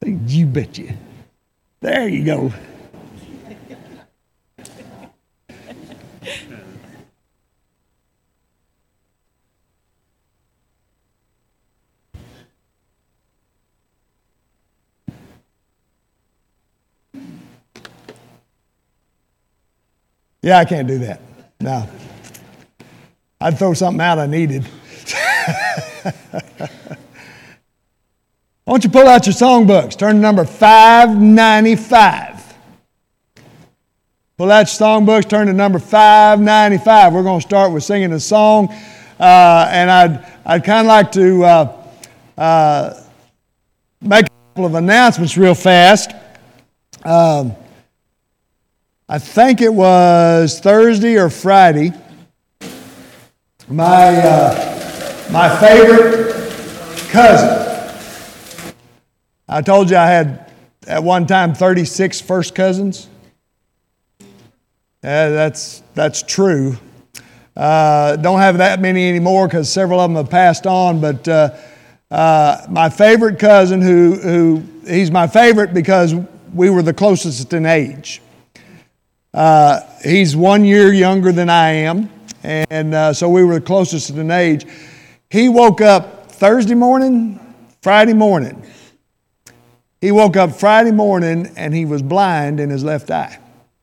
You betcha. There you go. Yeah, I can't do that. No. I'd throw something out I needed. Why don't you pull out your songbooks? Turn to number 595. Pull out your songbooks, turn to number 595. We're going to start with singing a song. And I'd kind of like to make a couple of announcements real fast. I think it was Thursday or Friday. My favorite cousin. I told you I had at one time 36 first cousins. That's true. Don't have that many anymore because several of them have passed on. But my favorite cousin, who he's my favorite because we were the closest in age. He's 1 year younger than I am, and so we were the closest in age. He woke up Thursday morning, Friday morning. He woke up Friday morning and he was blind in his left eye.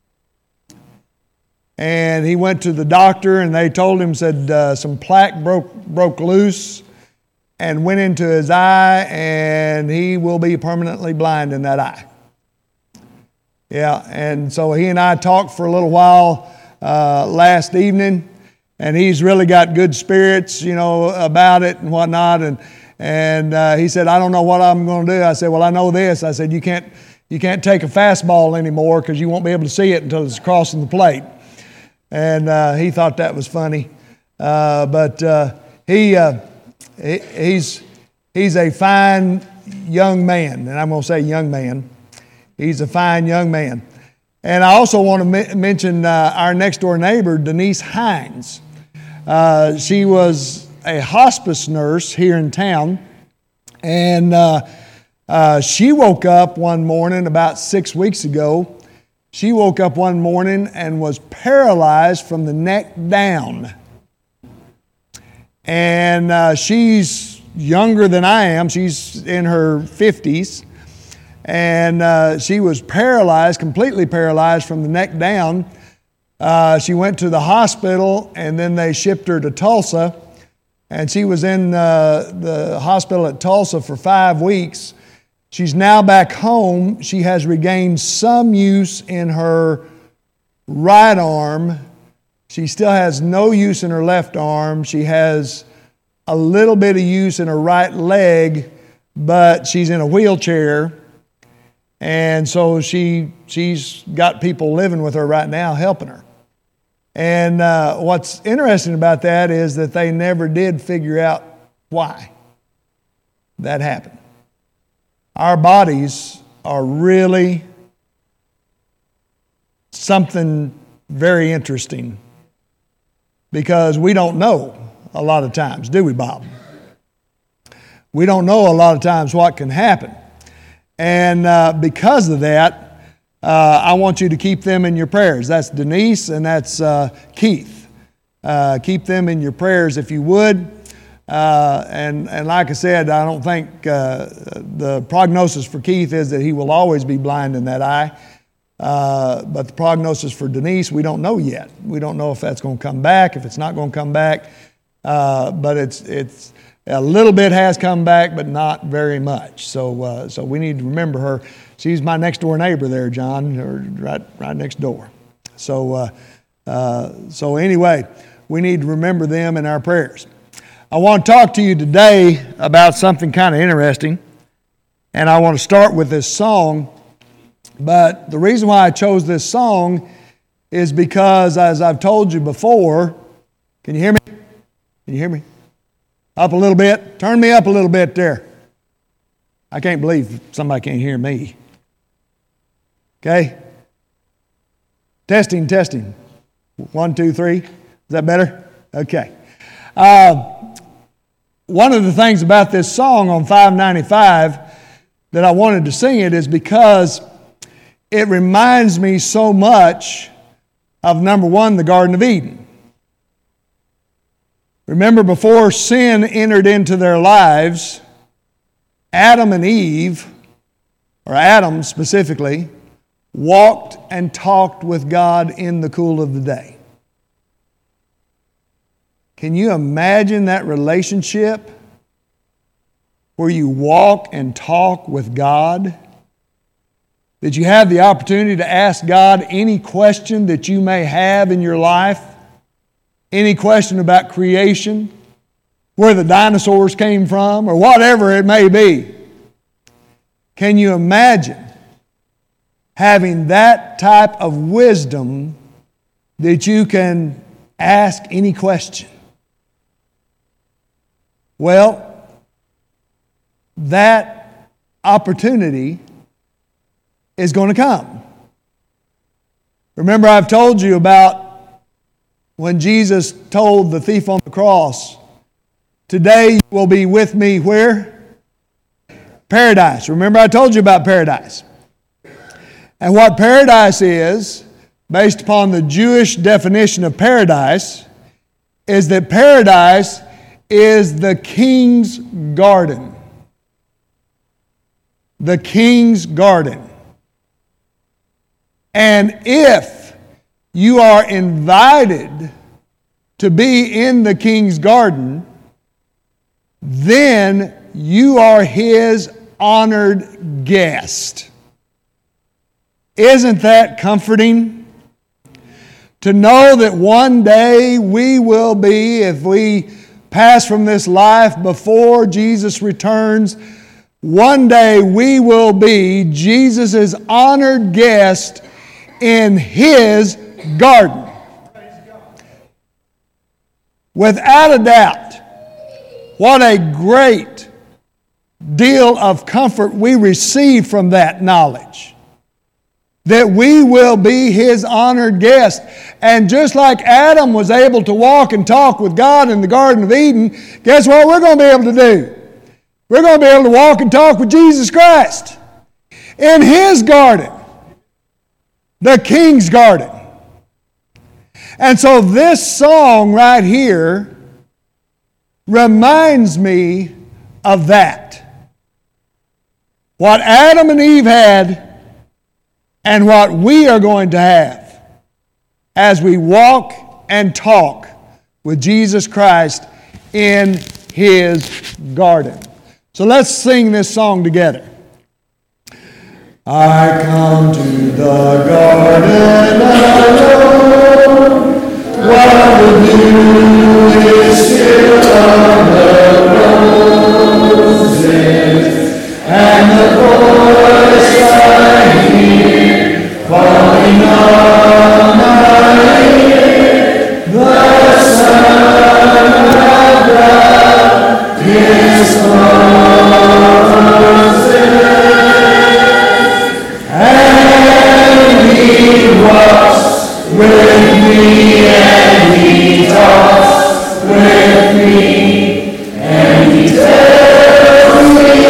And he went to the doctor and they told him, said some plaque broke loose and went into his eye, and he will be permanently blind in that eye. Yeah, and so he and I talked for a little while last evening, and he's really got good spirits, about it and whatnot. And he said, I don't know what I'm going to do. I said, well, I know this. I said, you can't take a fastball anymore because you won't be able to see it until it's crossing the plate. And he thought that was funny. But he's a fine young man, and I'm going to say young man. He's a fine young man. And I also want to mention our next door neighbor, Denise Hines. She was a hospice nurse here in town, and she woke up one morning about 6 weeks ago. She woke up one morning and was paralyzed from the neck down. And she's younger than I am. She's in her 50s. And she was paralyzed, completely paralyzed from the neck down. She went to the hospital, and then they shipped her to Tulsa. And she was in the hospital at Tulsa for 5 weeks. She's now back home. She has regained some use in her right arm. She still has no use in her left arm. She has a little bit of use in her right leg, but she's in a wheelchair. And so she's got people living with her right now helping her. And what's interesting about that is that they never did figure out why that happened. Our bodies are really something very interesting because we don't know a lot of times, do we, Bob? We don't know a lot of times what can happen. And because of that, I want you to keep them in your prayers. That's Denise and that's Keith. Keep them in your prayers if you would. And like I said, I don't think the prognosis for Keith is that he will always be blind in that eye. But the prognosis for Denise, we don't know yet. We don't know if that's going to come back, if it's not going to come back. But it's a little bit has come back, but not very much. So we need to remember her. She's my next door neighbor there, John, right next door. So anyway, we need to remember them in our prayers. I want to talk to you today about something kind of interesting, and I want to start with this song. But the reason why I chose this song is because, as I've told you before, can you hear me? Can you hear me? Up a little bit. Turn me up a little bit there. I can't believe somebody can't hear me. Okay? Testing. 1, 2, 3. Is that better? Okay. One of the things about this song on 595 that I wanted to sing it is because it reminds me so much of, number one, the Garden of Eden. Remember, before sin entered into their lives, Adam and Eve, or Adam specifically, walked and talked with God in the cool of the day. Can you imagine that relationship where you walk and talk with God? That you have the opportunity to ask God any question that you may have in your life, any question about creation, where the dinosaurs came from, or whatever it may be. Can you imagine having that type of wisdom that you can ask any question? Well, that opportunity is going to come. Remember, I've told you about when Jesus told the thief on the cross, "Today you will be with me where? Paradise." Remember, I told you about paradise. And what paradise is, based upon the Jewish definition of paradise, is that paradise is the king's garden. The king's garden. And if you are invited to be in the king's garden, then you are his honored guest. Isn't that comforting? To know that one day we will be, if we pass from this life before Jesus returns, one day we will be Jesus' honored guest in his garden. Without a doubt, what a great deal of comfort we receive from that knowledge. That we will be his honored guest. And just like Adam was able to walk and talk with God in the Garden of Eden, guess what we're going to be able to do? We're going to be able to walk and talk with Jesus Christ in his garden, the king's garden. And so this song right here reminds me of that. What Adam and Eve had and what we are going to have as we walk and talk with Jesus Christ in his garden. So let's sing this song together. I come to the garden alone, while the dew is still on the roses, and the voice I hear falling on my ear, the Son of God is with me, and he talks with me, and he tells me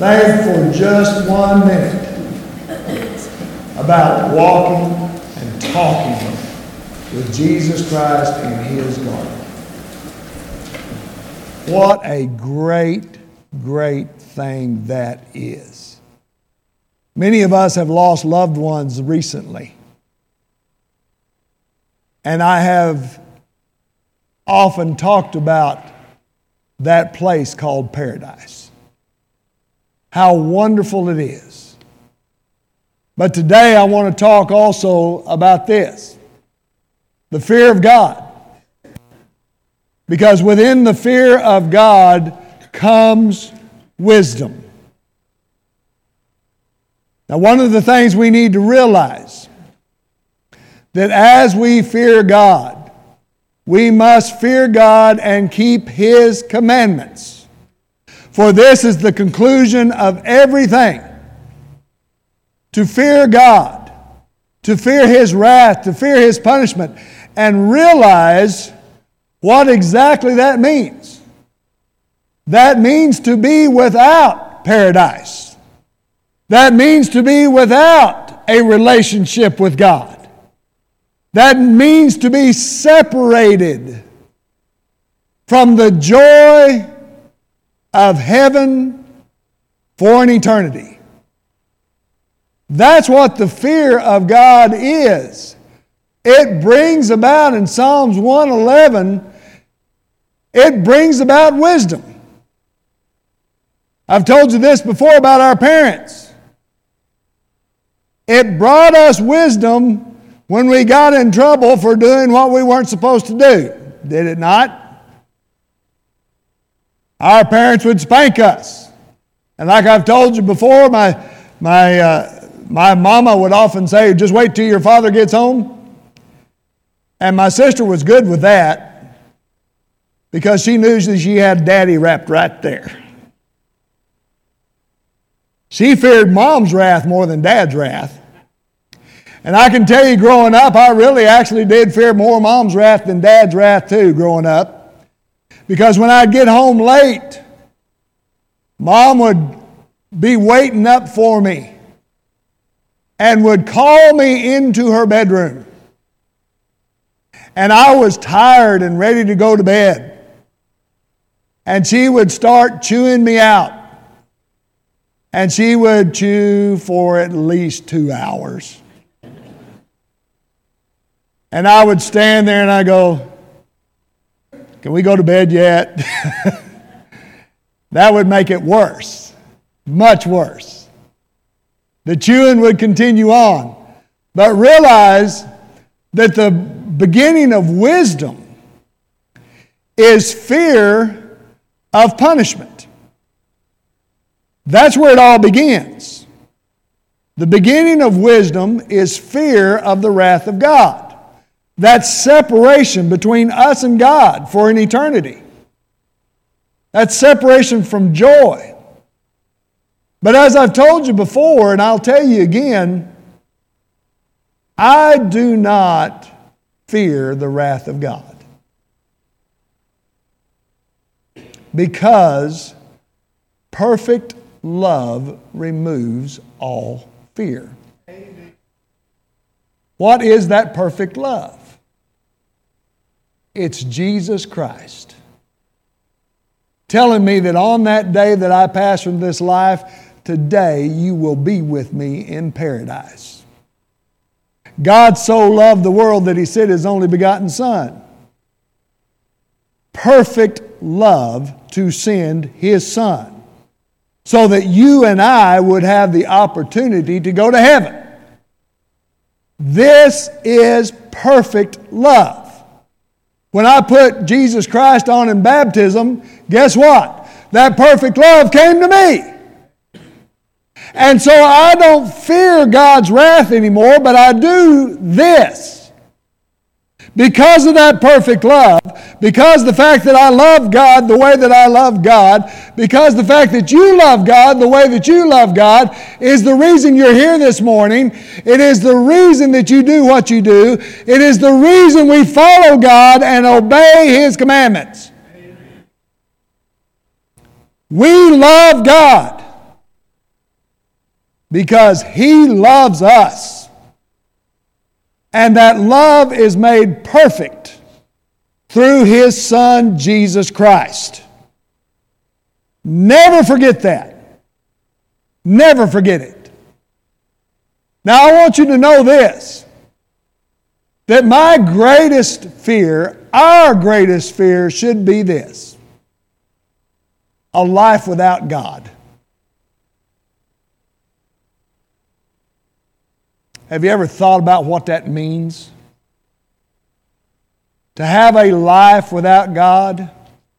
think for just 1 minute about walking and talking with Jesus Christ in His garden. What a great, great thing that is. Many of us have lost loved ones recently. And I have often talked about that place called paradise. How wonderful it is. But today I want to talk also about this. The fear of God. Because within the fear of God comes wisdom. Now, one of the things we need to realize, that as we fear God, we must fear God and keep His commandments. For this is the conclusion of everything. To fear God, to fear His wrath, to fear His punishment, and realize what exactly that means. That means to be without paradise. That means to be without a relationship with God. That means to be separated from the joy of heaven for an eternity. That's what the fear of God is. It brings about, in Psalms 111, it brings about wisdom. I've told you this before about our parents. It brought us wisdom when we got in trouble for doing what we weren't supposed to do. Did it not? Our parents would spank us. And like I've told you before, my mama would often say, just wait till your father gets home. And my sister was good with that because she knew that she had daddy wrapped right there. She feared mom's wrath more than dad's wrath. And I can tell you, growing up, I really actually did fear more mom's wrath than dad's wrath too, growing up. Because when I'd get home late, mom would be waiting up for me and would call me into her bedroom. And I was tired and ready to go to bed. And she would start chewing me out. And she would chew for at least 2 hours. And I would stand there and I go, can we go to bed yet? That would make it worse. Much worse. The chewing would continue on. But realize that the beginning of wisdom is fear of punishment. That's where it all begins. The beginning of wisdom is fear of the wrath of God. That's separation between us and God for an eternity. That's separation from joy. But as I've told you before, and I'll tell you again, I do not fear the wrath of God. Because perfect love removes all fear. What is that perfect love? It's Jesus Christ telling me that on that day that I pass from this life, today you will be with me in paradise. God so loved the world that He sent His only begotten Son. Perfect love to send His Son so that you and I would have the opportunity to go to heaven. This is perfect love. When I put Jesus Christ on in baptism, guess what? That perfect love came to me. And so I don't fear God's wrath anymore, but I do this. Because of that perfect love, because the fact that I love God the way that I love God, because the fact that you love God the way that you love God is the reason you're here this morning. It is the reason that you do what you do. It is the reason we follow God and obey His commandments. We love God. because He loves us. And that love is made perfect through His Son, Jesus Christ. Never forget that. Never forget it. Now I want you to know this, that my greatest fear, our greatest fear should be this: a life without God. Have you ever thought about what that means? To have a life without God?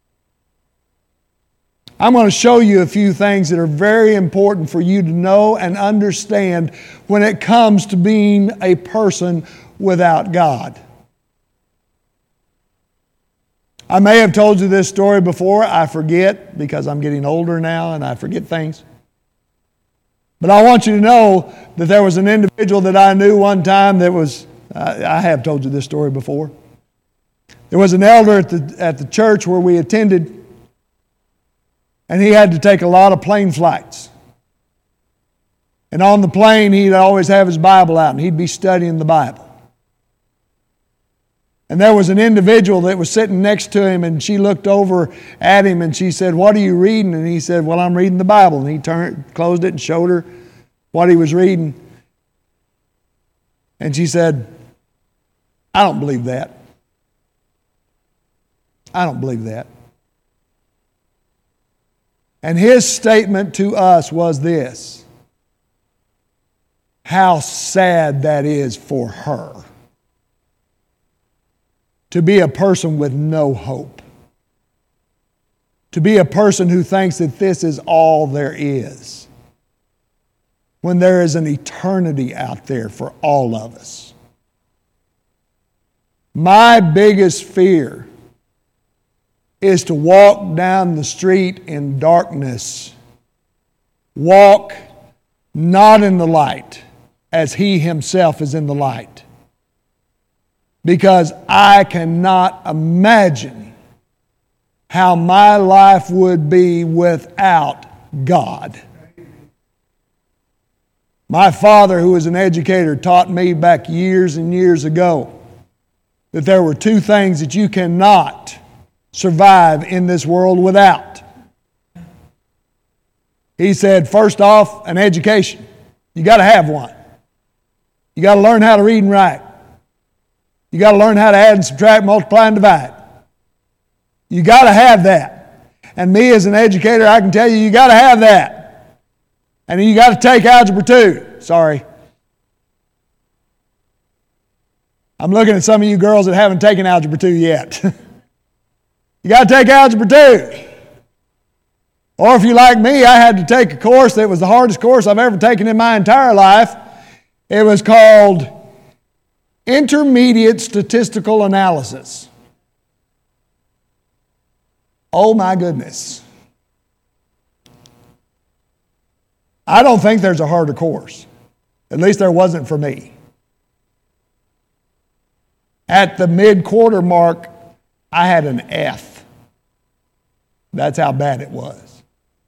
I'm going to show you a few things that are very important for you to know and understand when it comes to being a person without God. I may have told you this story before. I forget because I'm getting older now and I forget things. But I want you to know that there was an individual that I knew one time that was, I have told you this story before. There was an elder at the church where we attended, and he had to take a lot of plane flights. And on the plane, he'd always have his Bible out, and he'd be studying the Bible. And there was an individual that was sitting next to him, and she looked over at him, and she said, "What are you reading?" And he said, "Well, I'm reading the Bible." And he closed it and showed her what he was reading. And she said, "I don't believe that. I don't believe that." And his statement to us was this: how sad that is for her to be a person with no hope, to be a person who thinks that this is all there is, when there is an eternity out there for all of us. My biggest fear is to walk down the street in darkness, walk not in the light as He Himself is in the light, because I cannot imagine how my life would be without God. My father, who was an educator, taught me back years and years ago that there were two things that you cannot survive in this world without. He said, first off, an education. You got to have one. You got to learn how to read and write. You got to learn how to add and subtract, multiply and divide. You got to have that. And me as an educator, I can tell you, you got to have that. And you got to take Algebra 2. Sorry. I'm looking at some of you girls that haven't taken Algebra 2 yet. You got to take Algebra 2. Or if you're like me, I had to take a course that was the hardest course I've ever taken in my entire life. It was called Intermediate Statistical Analysis. Oh my goodness. I don't think there's a harder course. At least there wasn't for me. At the mid-quarter mark, I had an F. That's how bad it was.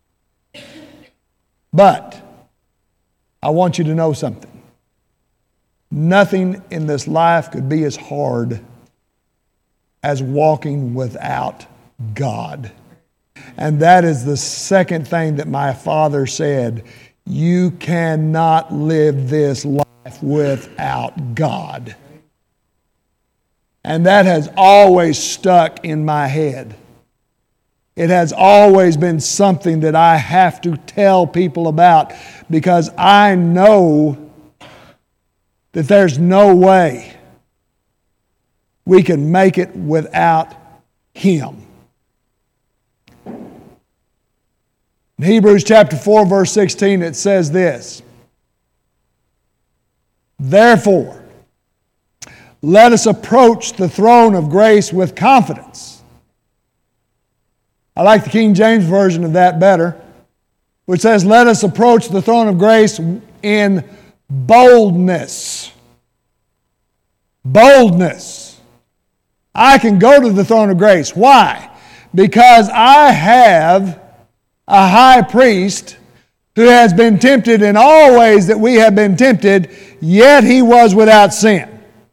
But I want you to know something. Nothing in this life could be as hard as walking without God. And that is the second thing that my father said. You cannot live this life without God. And that has always stuck in my head. It has always been something that I have to tell people about, because I know that there's no way we can make it without Him. In Hebrews chapter 4, verse 16, it says this: "Therefore, let us approach the throne of grace with confidence." I like the King James Version of that better, which says, "Let us approach the throne of grace in boldness." Boldness. I can go to the throne of grace. Why? Because I have a high priest who has been tempted in all ways that we have been tempted, yet he was without sin.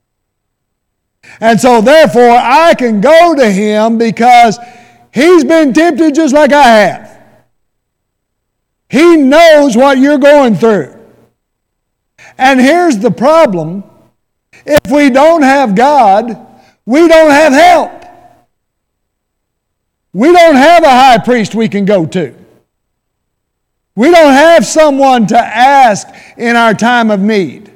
And so therefore I can go to him because he's been tempted just like I have. He knows what you're going through. And here's the problem. If we don't have God, we don't have help. We don't have a high priest we can go to. We don't have someone to ask in our time of need.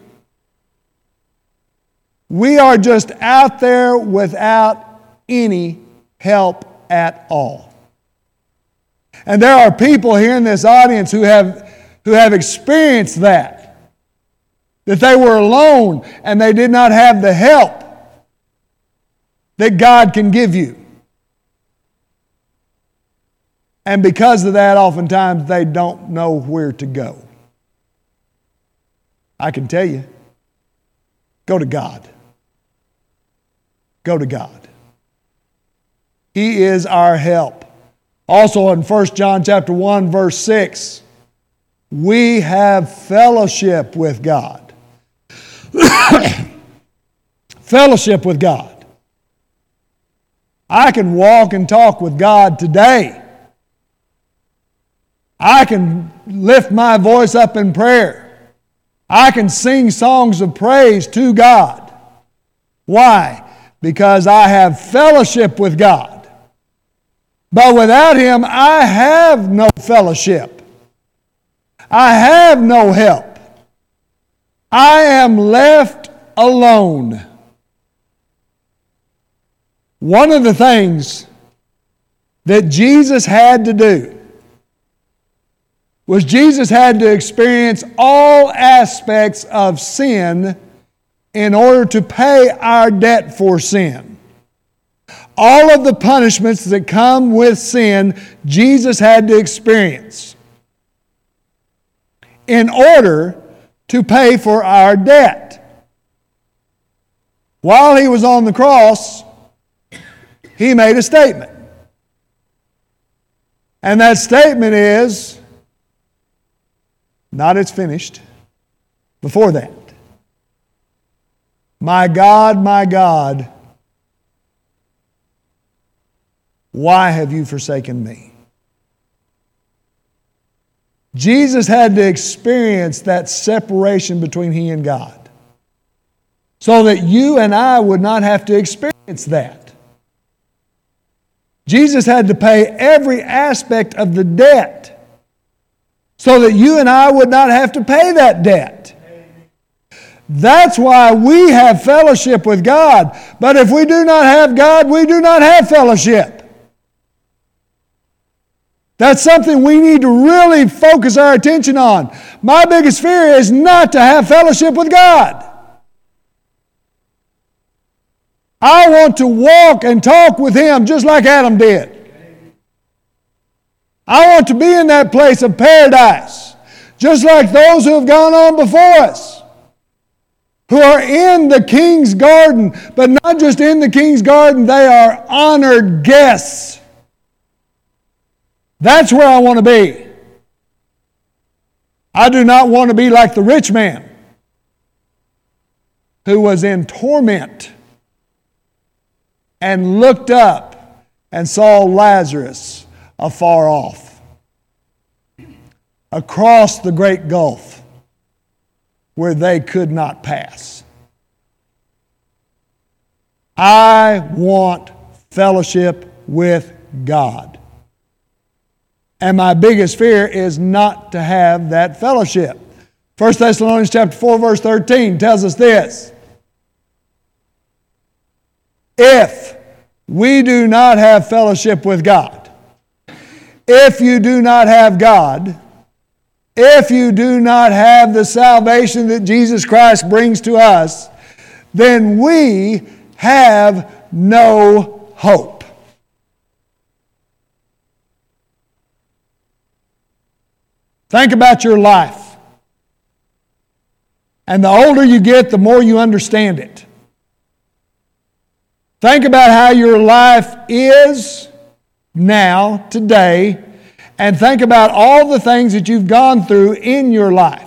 We are just out there without any help at all. And there are people here in this audience who have experienced that they were alone and they did not have the help that God can give you. And because of that, oftentimes they don't know where to go. I can tell you, go to God. Go to God. He is our help. Also in 1 John chapter 1, verse 6, we have fellowship with God. Fellowship with God. I can walk and talk with God today. I can lift my voice up in prayer. I can sing songs of praise to God. Why? Because I have fellowship with God. But without Him, I have no fellowship. I have no help. I am left alone. One of the things that Jesus had to do was Jesus had to experience all aspects of sin in order to pay our debt for sin. All of the punishments that come with sin, Jesus had to experience in order to pay for our debt. While He was on the cross, He made a statement. And that statement is, not it's finished. Before that, my God, why have you forsaken me? Jesus had to experience that separation between He and God so that you and I would not have to experience that. Jesus had to pay every aspect of the debt so that you and I would not have to pay that debt. That's why we have fellowship with God. But if we do not have God, we do not have fellowship. That's something we need to really focus our attention on. My biggest fear is not to have fellowship with God. I want to walk and talk with Him just like Adam did. I want to be in that place of paradise, just like those who have gone on before us, who are in the King's garden, but not just in the King's garden, they are honored guests. That's where I want to be. I do not want to be like the rich man who was in torment and looked up and saw Lazarus afar off, across the great gulf where they could not pass. I want fellowship with God. And my biggest fear is not to have that fellowship. 1 Thessalonians chapter 4, verse 13 tells us this. If we do not have fellowship with God, if you do not have God, if you do not have the salvation that Jesus Christ brings to us, then we have no hope. Think about your life. And the older you get, the more you understand it. Think about how your life is now, today, and think about all the things that you've gone through in your life.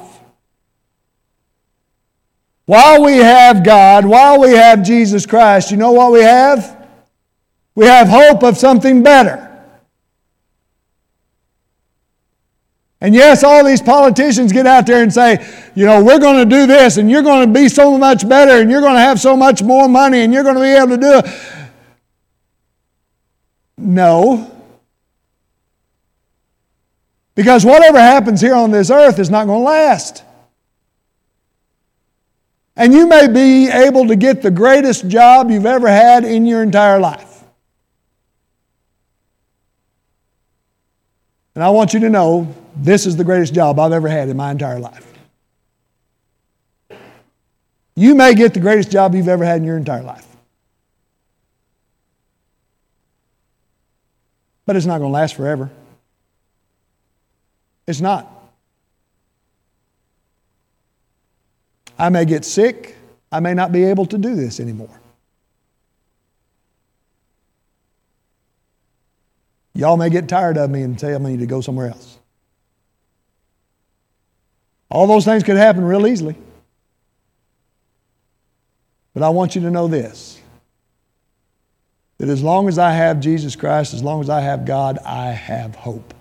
While we have God, while we have Jesus Christ, you know what we have? We have hope of something better. And yes, all these politicians get out there and say, you know, we're going to do this, and you're going to be so much better, and you're going to have so much more money, and you're going to be able to do it. No. Because whatever happens here on this earth is not going to last. And you may be able to get the greatest job you've ever had in your entire life. And I want you to know, this is the greatest job I've ever had in my entire life. You may get the greatest job you've ever had in your entire life. But it's not going to last forever. It's not. I may get sick. I may not be able to do this anymore. Y'all may get tired of me and tell me to go somewhere else. All those things could happen real easily. But I want you to know this, that as long as I have Jesus Christ, as long as I have God, I have hope.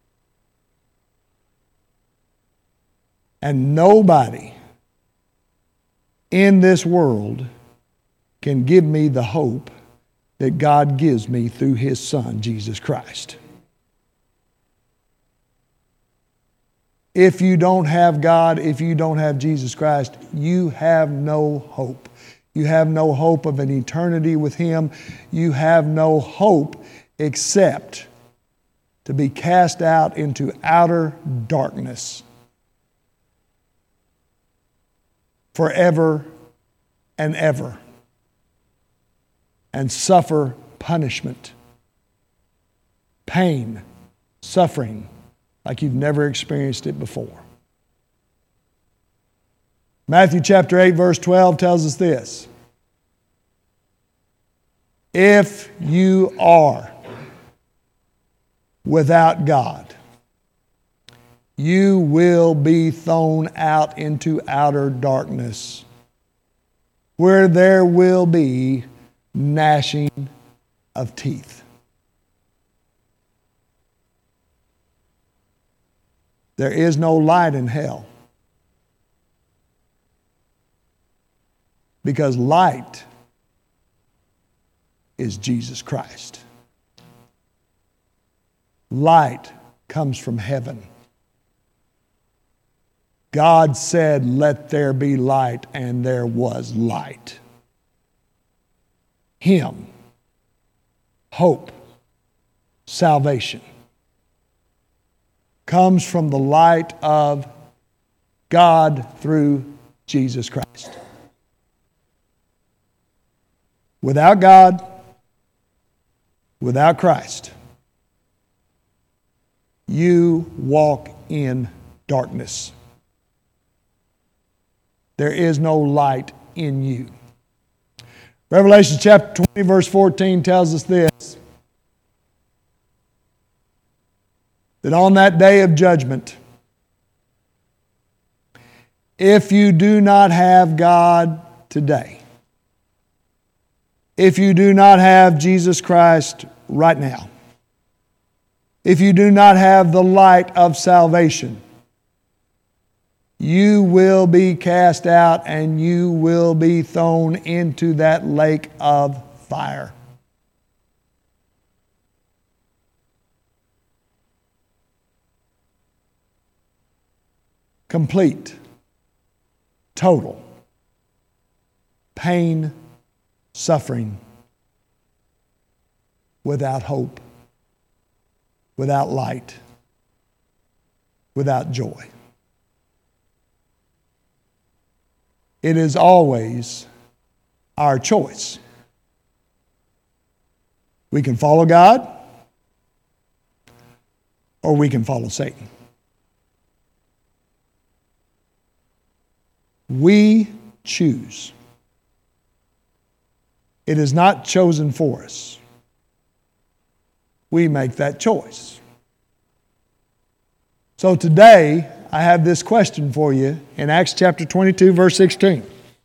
And nobody in this world can give me the hope that God gives me through His Son, Jesus Christ. If you don't have God, if you don't have Jesus Christ, you have no hope. You have no hope of an eternity with Him. You have no hope except to be cast out into outer darkness forever and ever, and suffer punishment, pain, suffering like you've never experienced it before. Matthew chapter 8 verse 12 tells us this: if you are without God, you will be thrown out into outer darkness, where there will be gnashing of teeth. There is no light in hell, because light is Jesus Christ. Light comes from heaven. God said, "Let there be light," and there was light. Him, hope, salvation comes from the light of God through Jesus Christ. Without God, without Christ, you walk in darkness. There is no light in you. Revelation chapter 20 verse 14 tells us this: that on that day of judgment, if you do not have God today, if you do not have Jesus Christ right now, if you do not have the light of salvation, you will be cast out and you will be thrown into that lake of fire. Complete, total pain, suffering, without hope, without light, without joy. It is always our choice. We can follow God, or we can follow Satan. We choose. It is not chosen for us. We make that choice. So today, I have this question for you in Acts chapter 22, verse 16.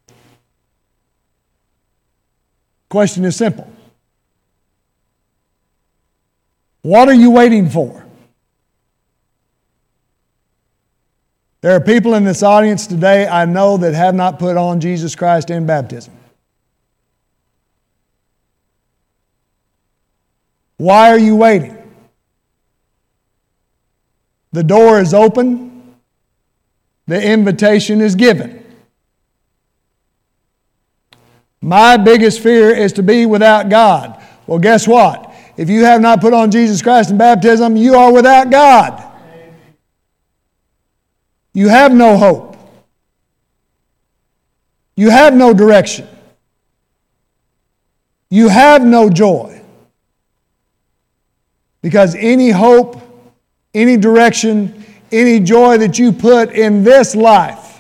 Question is simple. What are you waiting for? There are people in this audience today I know that have not put on Jesus Christ in baptism. Why are you waiting? The door is open. The invitation is given. My biggest fear is to be without God. Well, guess what? If you have not put on Jesus Christ in baptism, you are without God. You have no hope. You have no direction. You have no joy. Because any hope, any direction, any joy that you put in this life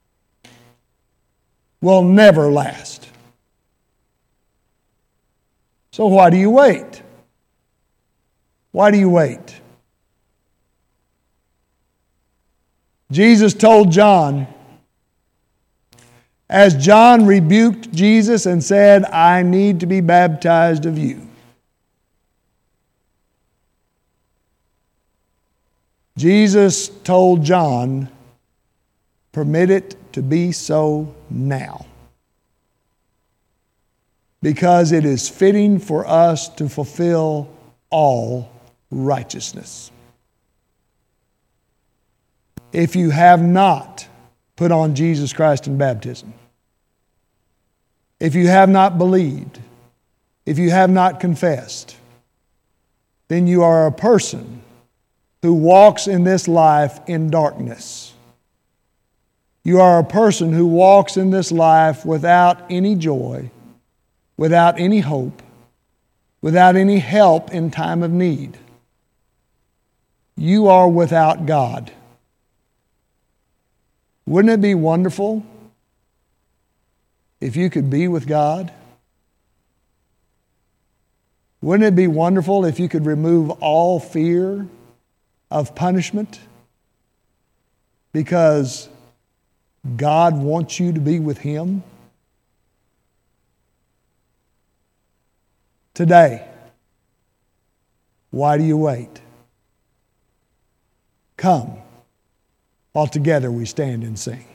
will never last. So why do you wait? Why do you wait? Jesus told John, as John rebuked Jesus and said, I need to be baptized of you. Jesus told John, permit it to be so now. Because it is fitting for us to fulfill all righteousness. If you have not put on Jesus Christ in baptism, if you have not believed, if you have not confessed, then you are a person who walks in this life in darkness. You are a person who walks in this life without any joy, without any hope, without any help in time of need. You are without God. Wouldn't it be wonderful if you could be with God? Wouldn't it be wonderful if you could remove all fear of punishment? Because God wants you to be with Him. Today, why do you wait? Come, all together we stand and sing.